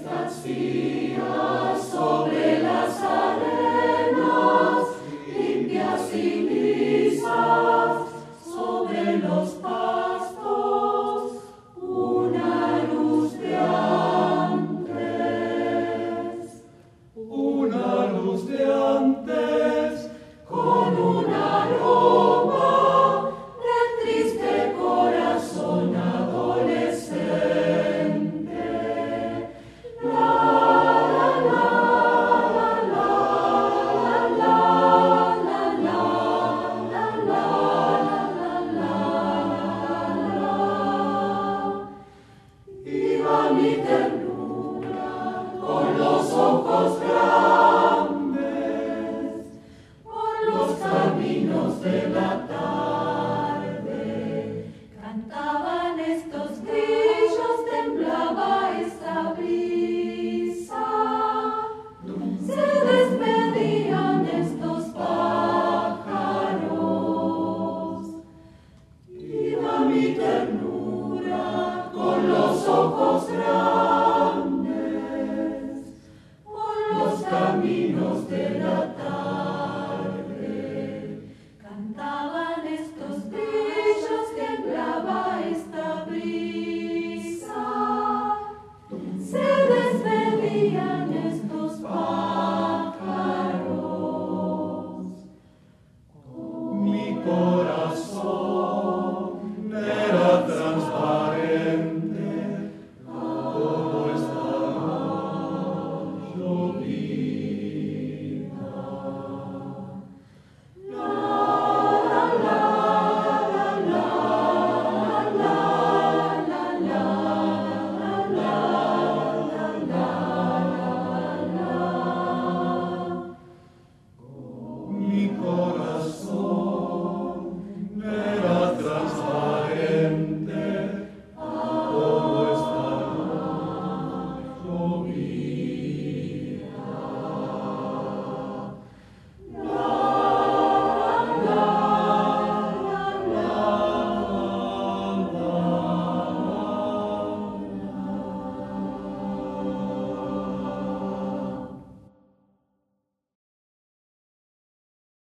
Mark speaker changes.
Speaker 1: Vacías sobre las arenas, limpias y lisas, sobre los pastos, una luz de antes. Una luz de antes, con un aroma de triste corazón adolescente. Iba mi ternura con los ojos grandes por los caminos de la tarde. Cantaban estos grillos, temblaba esta brisa, se despedían estos pájaros. Iba mi ternura con los ojos grandes